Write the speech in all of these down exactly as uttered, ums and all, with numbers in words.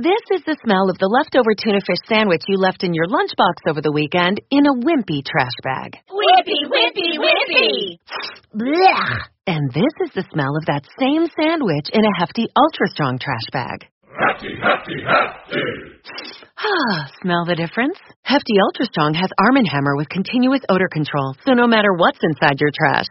This is the smell of the leftover tuna fish sandwich you left in your lunchbox over the weekend in a wimpy trash bag. Wimpy, wimpy, wimpy! Blech! And this is the smell of that same sandwich in a hefty, ultra-strong trash bag. Hefty, hefty, hefty! Ah, smell the difference? Hefty Ultra Strong has Arm and Hammer with continuous odor control, so no matter what's inside your trash,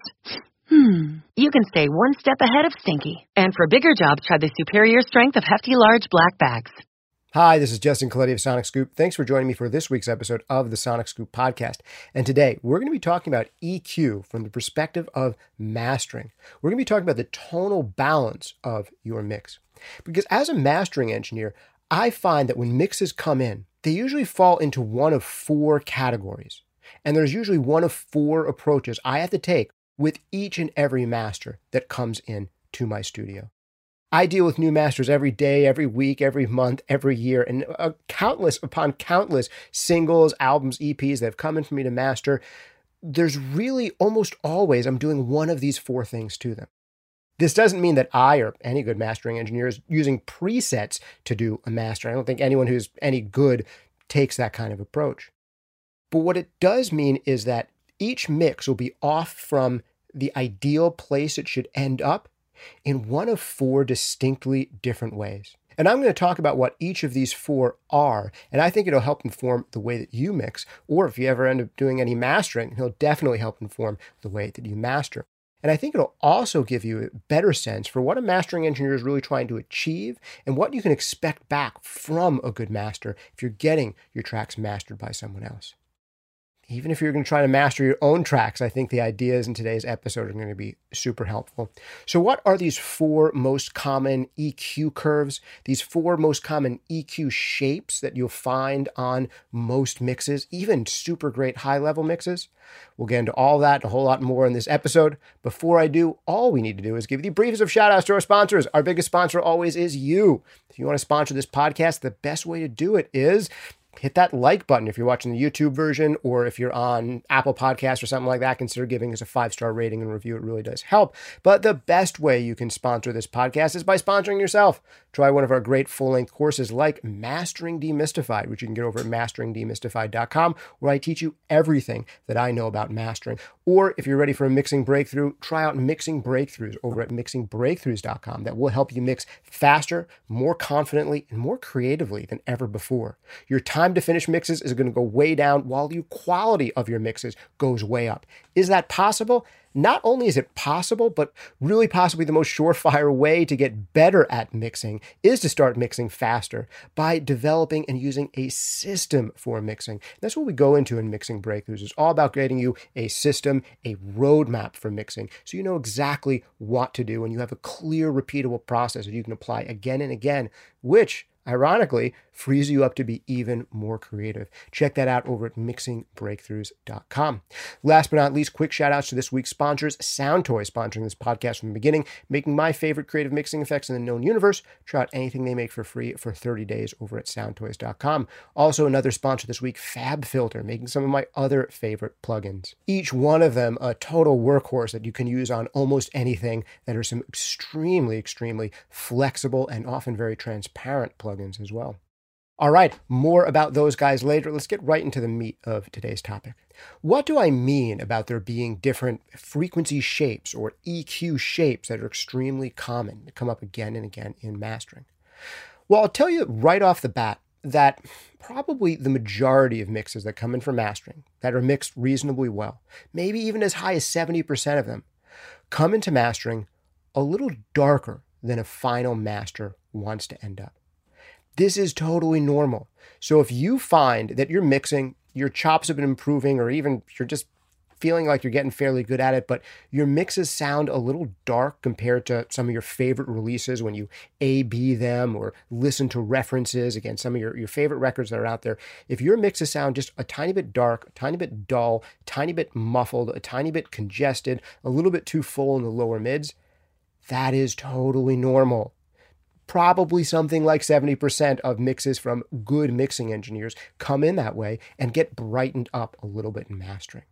hmm, you can stay one step ahead of stinky. And for bigger jobs, try the superior strength of Hefty Large Black Bags. Hi, this is Justin Coletti of Sonic Scoop. Thanks for joining me for this week's episode of the Sonic Scoop podcast. And today, we're going to be talking about E Q from the perspective of mastering. We're going to be talking about the tonal balance of your mix. Because as a mastering engineer, I find that when mixes come in, they usually fall into one of four categories. And there's usually one of four approaches I have to take with each and every master that comes in to my studio. I deal with new masters every day, every week, every month, every year, and uh, countless upon countless singles, albums, E Ps that have come in for me to master. There's really almost always I'm doing one of these four things to them. This doesn't mean that I or any good mastering engineer is using presets to do a master. I don't think anyone who's any good takes that kind of approach. But what it does mean is that each mix will be off from the ideal place it should end up in one of four distinctly different ways. And I'm going to talk about what each of these four are, and I think it'll help inform the way that you mix, or if you ever end up doing any mastering, it'll definitely help inform the way that you master. And I think it'll also give you a better sense for what a mastering engineer is really trying to achieve and what you can expect back from a good master if you're getting your tracks mastered by someone else. Even if you're going to try to master your own tracks, I think the ideas in today's episode are going to be super helpful. So what are these four most common E Q curves? These four most common E Q shapes that you'll find on most mixes, even super great high-level mixes? We'll get into all that and a whole lot more in this episode. Before I do, all we need to do is give you the briefest of shout-outs to our sponsors. Our biggest sponsor always is you. If you want to sponsor this podcast, the best way to do it is hit that like button if you're watching the YouTube version, or if you're on Apple Podcasts or something like that, consider giving us a five-star rating and review. It really does help. But the best way you can sponsor this podcast is by sponsoring yourself. Try one of our great full-length courses like Mastering Demystified, which you can get over at mastering demystified dot com, where I teach you everything that I know about mastering. Or if you're ready for a mixing breakthrough, try out Mixing Breakthroughs over at mixing breakthroughs dot com. That will help you mix faster, more confidently, and more creatively than ever before. Your time to finish mixes is going to go way down while the quality of your mixes goes way up. Is that possible? Not only is it possible, but really possibly the most surefire way to get better at mixing is to start mixing faster by developing and using a system for mixing. And that's what we go into in Mixing Breakthroughs. It's all about getting you a system, a roadmap for mixing, so you know exactly what to do and you have a clear, repeatable process that you can apply again and again, which ironically frees you up to be even more creative. Check that out over at mixing breakthroughs dot com. Last but not least, quick shout outs to this week's sponsors, Soundtoy, sponsoring this podcast from the beginning, making my favorite creative mixing effects in the known universe. Try out anything they make for free for thirty days over at soundtoys dot com. Also, another sponsor this week, FabFilter, making some of my other favorite plugins. Each one of them a total workhorse that you can use on almost anything, that are some extremely, extremely flexible and often very transparent plugins as well. All right, more about those guys later. Let's get right into the meat of today's topic. What do I mean about there being different frequency shapes or E Q shapes that are extremely common that come up again and again in mastering? Well, I'll tell you right off the bat that probably the majority of mixes that come in for mastering that are mixed reasonably well, maybe even as high as seventy percent of them, come into mastering a little darker than a final master wants to end up. This is totally normal. So if you find that you're mixing, your chops have been improving, or even you're just feeling like you're getting fairly good at it, but your mixes sound a little dark compared to some of your favorite releases when you A B them or listen to references, again, some of your, your favorite records that are out there. If your mixes sound just a tiny bit dark, a tiny bit dull, a tiny bit muffled, a tiny bit congested, a little bit too full in the lower mids, that is totally normal. Probably something like seventy percent of mixes from good mixing engineers come in that way and get brightened up a little bit in mastering.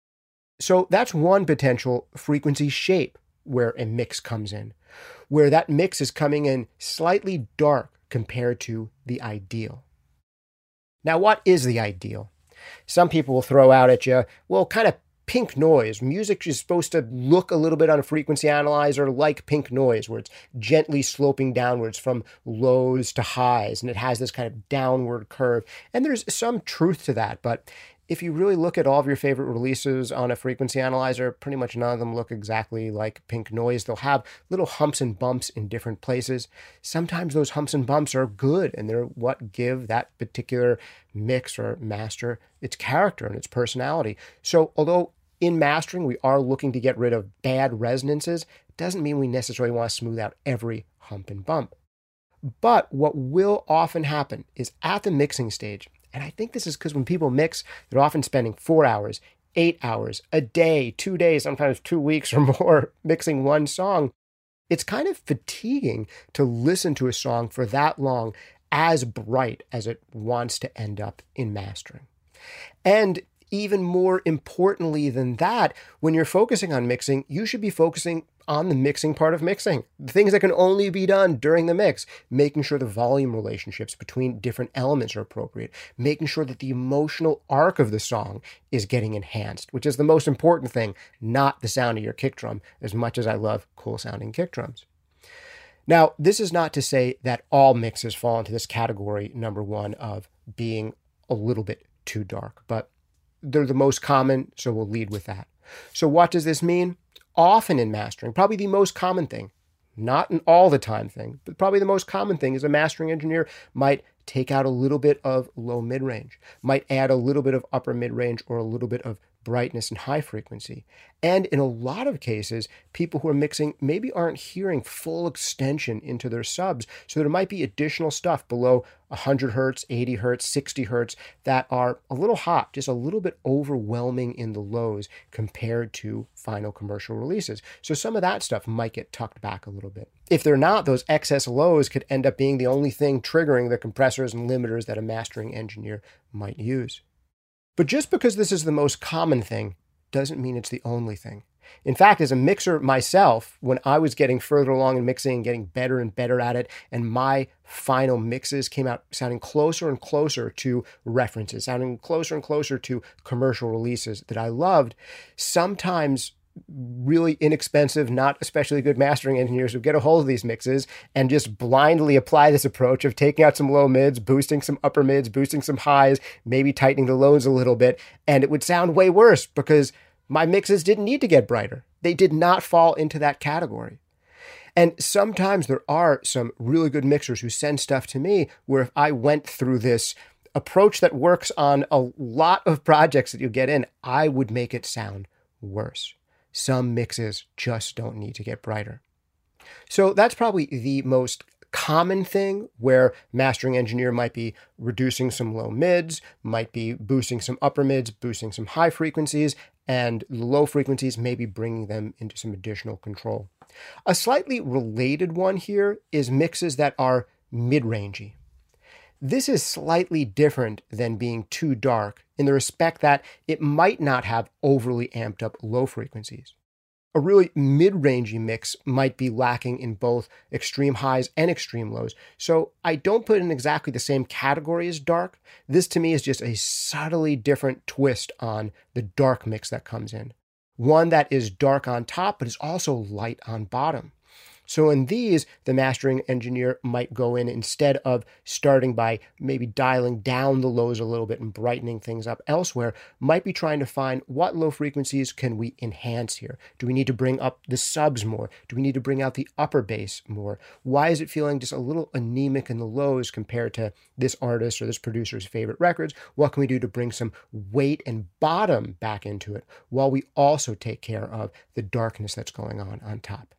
So that's one potential frequency shape where a mix comes in, where that mix is coming in slightly dark compared to the ideal. Now, what is the ideal? Some people will throw out at you, well, kind of pink noise. Music is supposed to look a little bit on a frequency analyzer like pink noise, where it's gently sloping downwards from lows to highs, and it has this kind of downward curve. And there's some truth to that, but if you really look at all of your favorite releases on a frequency analyzer, pretty much none of them look exactly like pink noise. They'll have little humps and bumps in different places. Sometimes those humps and bumps are good, and they're what give that particular mix or master its character and its personality. So although in mastering we are looking to get rid of bad resonances, it doesn't mean we necessarily want to smooth out every hump and bump. But what will often happen is at the mixing stage, and I think this is because when people mix, they're often spending four hours, eight hours, a day, two days, sometimes two weeks or more mixing one song. It's kind of fatiguing to listen to a song for that long as bright as it wants to end up in mastering. And even more importantly than that, when you're focusing on mixing, you should be focusing on the mixing part of mixing, the things that can only be done during the mix, making sure the volume relationships between different elements are appropriate, making sure that the emotional arc of the song is getting enhanced, which is the most important thing, not the sound of your kick drum, as much as I love cool sounding kick drums. Now, this is not to say that all mixes fall into this category, number one, of being a little bit too dark, but they're the most common, so we'll lead with that. So what does this mean? Often in mastering, probably the most common thing, not an all the time thing, but probably the most common thing is a mastering engineer might take out a little bit of low mid-range, might add a little bit of upper mid-range or a little bit of brightness and high frequency. And in a lot of cases, people who are mixing maybe aren't hearing full extension into their subs. So there might be additional stuff below one hundred hertz, eighty hertz, sixty hertz that are a little hot, just a little bit overwhelming in the lows compared to final commercial releases. So some of that stuff might get tucked back a little bit. If they're not, those excess lows could end up being the only thing triggering the compressors and limiters that a mastering engineer might use. But just because this is the most common thing doesn't mean it's the only thing. In fact, as a mixer myself, when I was getting further along in mixing and getting better and better at it, and my final mixes came out sounding closer and closer to references, sounding closer and closer to commercial releases that I loved, sometimes really inexpensive, not especially good mastering engineers would get a hold of these mixes and just blindly apply this approach of taking out some low mids, boosting some upper mids, boosting some highs, maybe tightening the lows a little bit, and it would sound way worse because my mixes didn't need to get brighter. They did not fall into that category. And sometimes there are some really good mixers who send stuff to me where if I went through this approach that works on a lot of projects that you get in, I would make it sound worse. Some mixes just don't need to get brighter. So that's probably the most common thing where mastering engineer might be reducing some low mids, might be boosting some upper mids, boosting some high frequencies, and low frequencies maybe bringing them into some additional control. A slightly related one here is mixes that are mid-rangey. This is slightly different than being too dark in the respect that it might not have overly amped up low frequencies. A really mid-rangey mix might be lacking in both extreme highs and extreme lows. So I don't put it in exactly the same category as dark. This to me is just a subtly different twist on the dark mix that comes in. One that is dark on top, but is also light on bottom. So in these, the mastering engineer might go in instead of starting by maybe dialing down the lows a little bit and brightening things up elsewhere, might be trying to find what low frequencies can we enhance here? Do we need to bring up the subs more? Do we need to bring out the upper bass more? Why is it feeling just a little anemic in the lows compared to this artist or this producer's favorite records? What can we do to bring some weight and bottom back into it while we also take care of the darkness that's going on on top?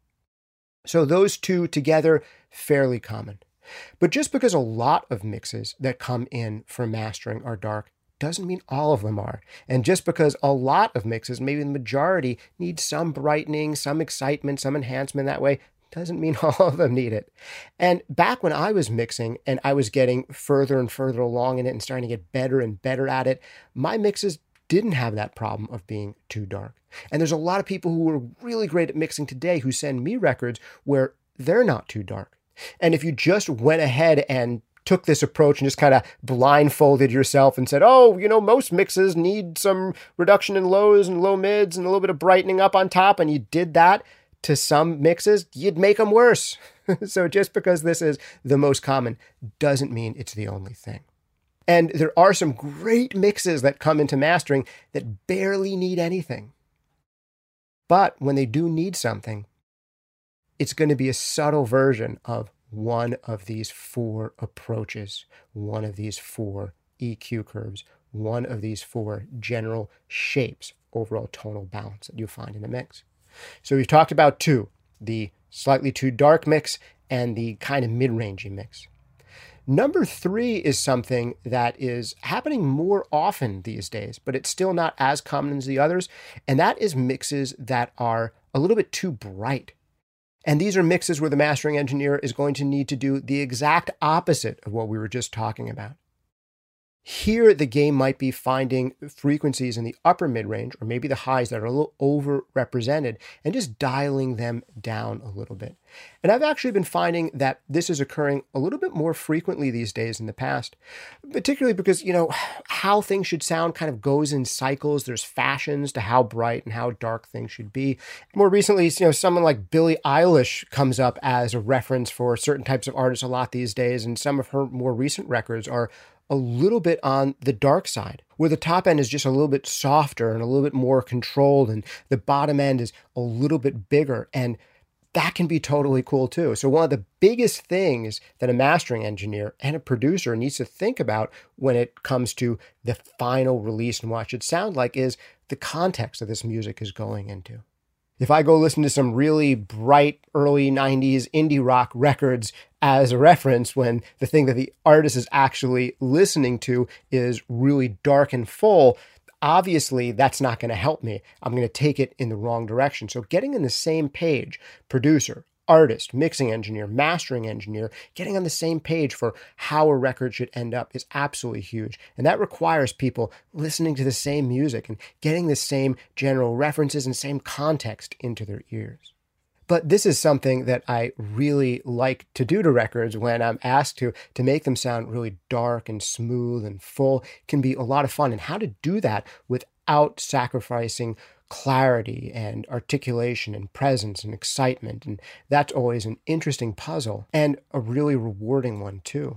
So those two together, fairly common. But just because a lot of mixes that come in for mastering are dark doesn't mean all of them are. And just because a lot of mixes, maybe the majority, need some brightening, some excitement, some enhancement that way, doesn't mean all of them need it. And back when I was mixing and I was getting further and further along in it and starting to get better and better at it, my mixes didn't have that problem of being too dark. And there's a lot of people who are really great at mixing today who send me records where they're not too dark. And if you just went ahead and took this approach and just kind of blindfolded yourself and said, oh, you know, most mixes need some reduction in lows and low mids and a little bit of brightening up on top, and you did that to some mixes, you'd make them worse. So just because this is the most common doesn't mean it's the only thing. And there are some great mixes that come into mastering that barely need anything. But when they do need something, it's going to be a subtle version of one of these four approaches, one of these four E Q curves, one of these four general shapes, overall tonal balance that you find in a mix. So we've talked about two, the slightly too dark mix and the kind of mid-rangey mix. Number three is something that is happening more often these days, but it's still not as common as the others, and that is mixes that are a little bit too bright. And these are mixes where the mastering engineer is going to need to do the exact opposite of what we were just talking about. Here, the game might be finding frequencies in the upper mid-range, or maybe the highs that are a little overrepresented, and just dialing them down a little bit. And I've actually been finding that this is occurring a little bit more frequently these days in the past, particularly because, you know, how things should sound kind of goes in cycles. There's fashions to how bright and how dark things should be. More recently, you know, someone like Billie Eilish comes up as a reference for certain types of artists a lot these days, and some of her more recent records are a little bit on the dark side, where the top end is just a little bit softer and a little bit more controlled, and the bottom end is a little bit bigger, and that can be totally cool too. So one of the biggest things that a mastering engineer and a producer needs to think about when it comes to the final release and what it should sound like is the context that this music is going into. If I go listen to some really bright early nineties indie rock records as a reference when the thing that the artist is actually listening to is really dark and full, obviously that's not going to help me. I'm going to take it in the wrong direction. So getting in the same page, producer, artist, mixing engineer, mastering engineer, getting on the same page for how a record should end up is absolutely huge. And that requires people listening to the same music and getting the same general references and same context into their ears. But this is something that I really like to do to records when I'm asked to, to make them sound really dark and smooth and full. It can be a lot of fun. And how to do that without sacrificing clarity and articulation and presence and excitement. And that's always an interesting puzzle and a really rewarding one too.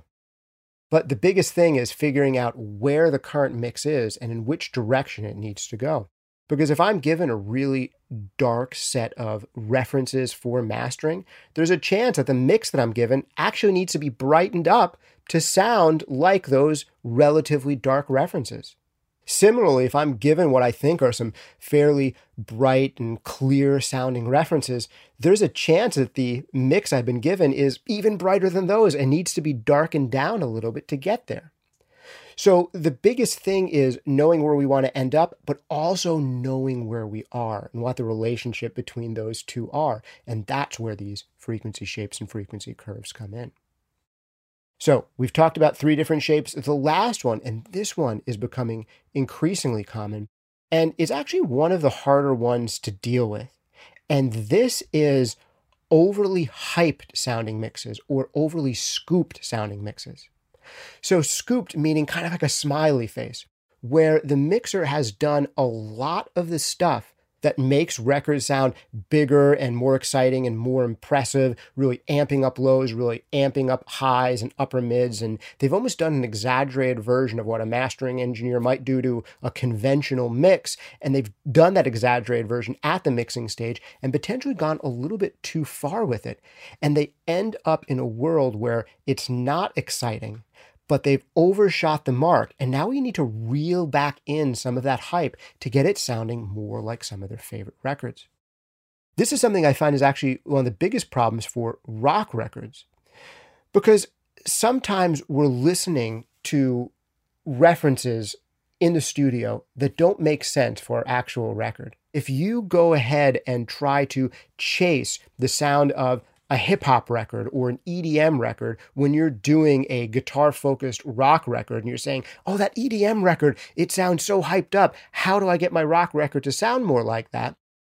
But the biggest thing is figuring out where the current mix is and in which direction it needs to go. Because if I'm given a really dark set of references for mastering, there's a chance that the mix that I'm given actually needs to be brightened up to sound like those relatively dark references. Similarly, if I'm given what I think are some fairly bright and clear sounding references, there's a chance that the mix I've been given is even brighter than those and needs to be darkened down a little bit to get there. So the biggest thing is knowing where we want to end up, but also knowing where we are and what the relationship between those two are. And that's where these frequency shapes and frequency curves come in. So we've talked about three different shapes. The last one, and this one is becoming increasingly common, and it's actually one of the harder ones to deal with. And this is overly hyped sounding mixes or overly scooped sounding mixes. So scooped meaning kind of like a smiley face, where the mixer has done a lot of the stuff that makes records sound bigger and more exciting and more impressive, really amping up lows, really amping up highs and upper mids. And they've almost done an exaggerated version of what a mastering engineer might do to a conventional mix. And they've done that exaggerated version at the mixing stage and potentially gone a little bit too far with it. And they end up in a world where it's not exciting, but they've overshot the mark, and now we need to reel back in some of that hype to get it sounding more like some of their favorite records. This is something I find is actually one of the biggest problems for rock records, because sometimes we're listening to references in the studio that don't make sense for our actual record. If you go ahead and try to chase the sound of a hip-hop record or an E D M record when you're doing a guitar-focused rock record and you're saying, oh, that E D M record, it sounds so hyped up. How do I get my rock record to sound more like that?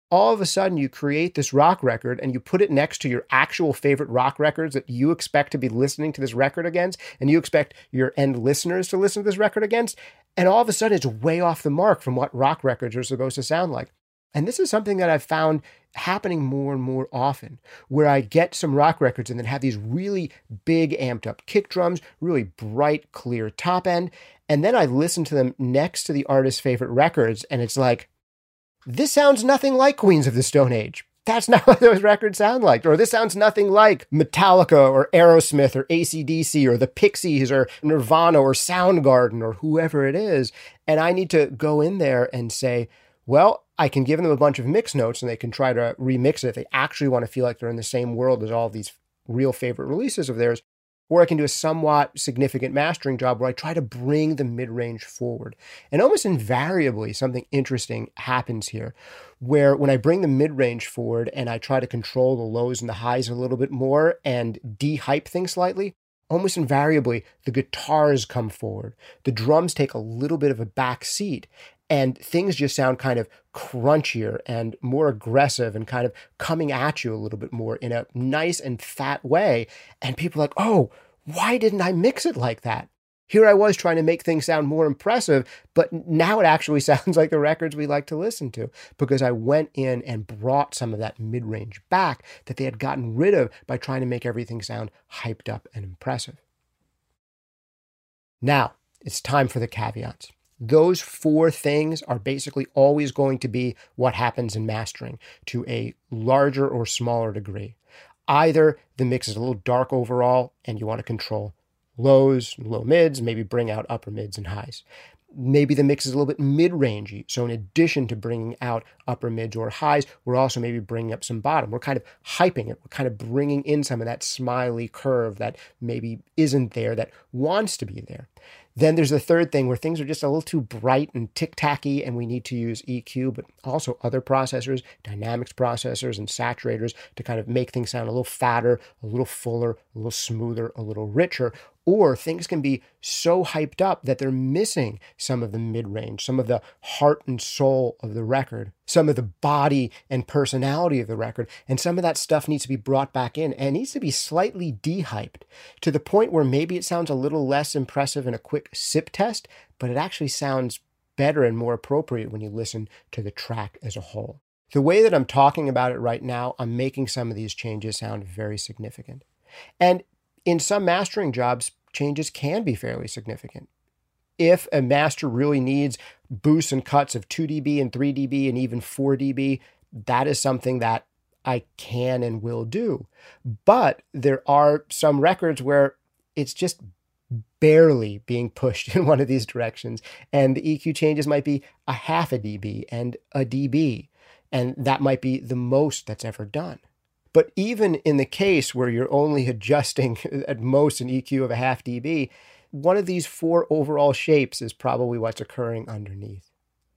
all of a sudden you create this rock record and you put it next to your actual favorite rock records that you expect to be listening to this record against, and you expect your end listeners to listen to this record against, and all of a sudden it's way off the mark from what rock records are supposed to sound like. And this is something that I've found happening more and more often, where I get some rock records and then have these really big amped up kick drums, really bright, clear top end, and then I listen to them next to the artist's favorite records, and it's like, this sounds nothing like Queens of the Stone Age. That's not what those records sound like. Or this sounds nothing like Metallica or Aerosmith or A C D C or the Pixies or Nirvana or Soundgarden or whoever it is. And I need to go in there and say, well, I can give them a bunch of mix notes and they can try to remix it if they actually want to feel like they're in the same world as all of these real favorite releases of theirs. Or I can do a somewhat significant mastering job where I try to bring the mid-range forward. And almost invariably, something interesting happens here, where when I bring the mid-range forward and I try to control the lows and the highs a little bit more and de-hype things slightly, almost invariably, the guitars come forward. The drums take a little bit of a back seat, and things just sound kind of crunchier and more aggressive and kind of coming at you a little bit more in a nice and fat way. And people are like, oh, why didn't I mix it like that? Here I was trying to make things sound more impressive, but now it actually sounds like the records we like to listen to, because I went in and brought some of that mid-range back that they had gotten rid of by trying to make everything sound hyped up and impressive. Now, it's time for the caveats. Those four things are basically always going to be what happens in mastering to a larger or smaller degree. Either the mix is a little dark overall and you want to control lows, low mids, maybe bring out upper mids and highs. Maybe the mix is a little bit mid-rangey. So in addition to bringing out upper mids or highs, we're also maybe bringing up some bottom. We're kind of hyping it. We're kind of bringing in some of that smiley curve that maybe isn't there, that wants to be there. Then there's the third thing where things are just a little too bright and tic-tacky and we need to use E Q, but also other processors, dynamics processors and saturators to kind of make things sound a little fatter, a little fuller, a little smoother, a little richer. Or things can be so hyped up that they're missing some of the mid-range, some of the heart and soul of the record, some of the body and personality of the record. And some of that stuff needs to be brought back in and needs to be slightly de-hyped to the point where maybe it sounds a little less impressive in a quick sip test, but it actually sounds better and more appropriate when you listen to the track as a whole. The way that I'm talking about it right now, I'm making some of these changes sound very significant. And in some mastering jobs, changes can be fairly significant. If a master really needs boosts and cuts of two decibels and three decibels and even four decibels, that is something that I can and will do. But there are some records where it's just barely being pushed in one of these directions, and the E Q changes might be a half a dB and a dB, and that might be the most that's ever done. But even in the case where you're only adjusting at most an E Q of a half dB, one of these four overall shapes is probably what's occurring underneath.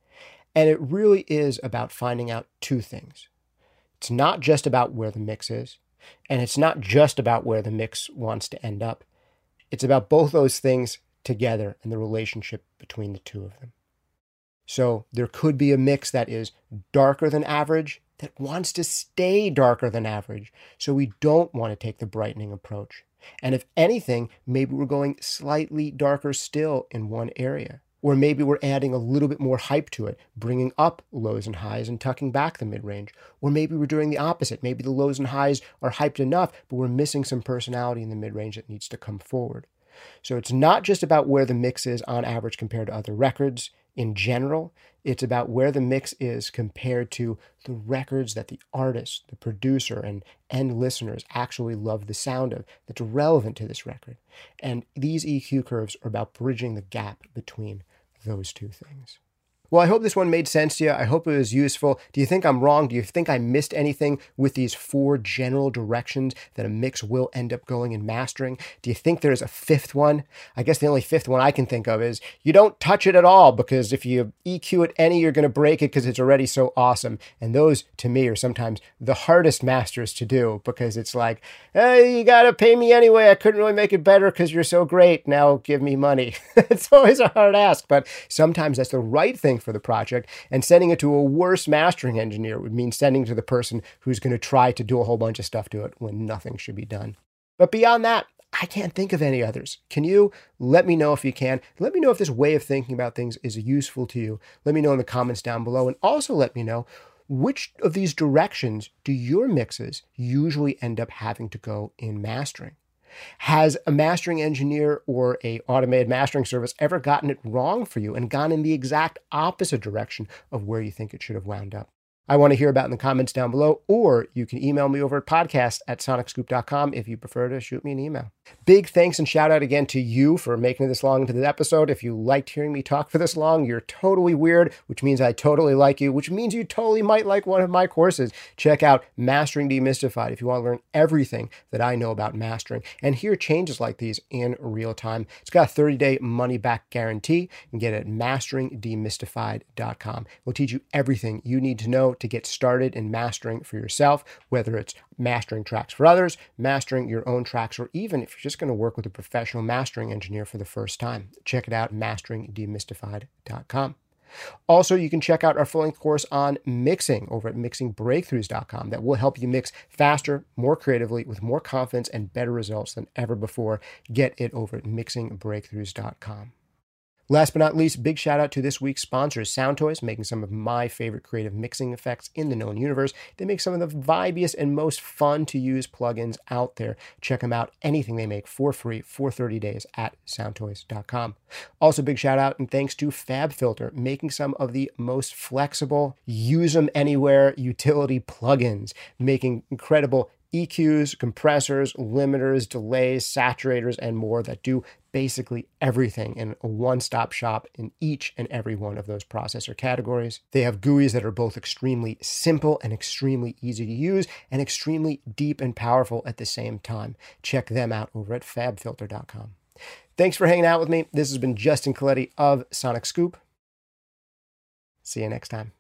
And it really is about finding out two things. It's not just about where the mix is, and it's not just about where the mix wants to end up. It's about both those things together and the relationship between the two of them. So there could be a mix that is darker than average, that wants to stay darker than average. So we don't want to take the brightening approach. And if anything, maybe we're going slightly darker still in one area. Or maybe we're adding a little bit more hype to it, bringing up lows and highs and tucking back the mid-range. Or maybe we're doing the opposite. Maybe the lows and highs are hyped enough, but we're missing some personality in the mid-range that needs to come forward. So it's not just about where the mix is on average compared to other records in general. It's about where the mix is compared to the records that the artist, the producer, and end listeners actually love the sound of that's relevant to this record. And these E Q curves are about bridging the gap between those two things. Well, I hope this one made sense to you. I hope it was useful. Do you think I'm wrong? Do you think I missed anything with these four general directions that a mix will end up going in mastering? Do you think there's a fifth one? I guess the only fifth one I can think of is you don't touch it at all, because if you E Q it any, you're going to break it because it's already so awesome. And those, to me, are sometimes the hardest masters to do, because it's like, hey, you got to pay me anyway. I couldn't really make it better because you're so great. Now give me money. It's always a hard ask, but sometimes that's the right thing for the project, and sending it to a worse mastering engineer would mean sending it to the person who's going to try to do a whole bunch of stuff to it when nothing should be done. But beyond that, I can't think of any others. Can you? Let me know if you can. Let me know if this way of thinking about things is useful to you. Let me know in the comments down below, and also let me know which of these directions do your mixes usually end up having to go in mastering. Has a mastering engineer or a automated mastering service ever gotten it wrong for you and gone in the exact opposite direction of where you think it should have wound up? I want to hear about it in the comments down below, or you can email me over at podcast at sonic scoop dot com if you prefer to shoot me an email. Big thanks and shout out again to you for making it this long into the episode. If you liked hearing me talk for this long, you're totally weird, which means I totally like you, which means you totally might like one of my courses. Check out Mastering Demystified if you want to learn everything that I know about mastering and hear changes like these in real time. It's got a thirty-day money-back guarantee. You can get it at mastering demystified dot com. We'll teach you everything you need to know to get started in mastering for yourself, whether it's mastering tracks for others, mastering your own tracks, or even if you're just going to work with a professional mastering engineer for the first time. Check it out, mastering demystified dot com. Also, you can check out our full-length course on mixing over at mixing breakthroughs dot com that will help you mix faster, more creatively, with more confidence and better results than ever before. Get it over at mixing breakthroughs dot com. Last but not least, big shout out to this week's sponsors, Soundtoys, making some of my favorite creative mixing effects in the known universe. They make some of the vibiest and most fun to use plugins out there. Check them out, anything they make for free for thirty days at soundtoys dot com. Also, big shout out and thanks to FabFilter, making some of the most flexible, use them anywhere utility plugins, making incredible E Qs, compressors, limiters, delays, saturators, and more that do basically everything in a one-stop shop in each and every one of those processor categories. They have G U Is that are both extremely simple and extremely easy to use and extremely deep and powerful at the same time. Check them out over at fab filter dot com. Thanks for hanging out with me. This has been Justin Colletti of Sonic Scoop. See you next time.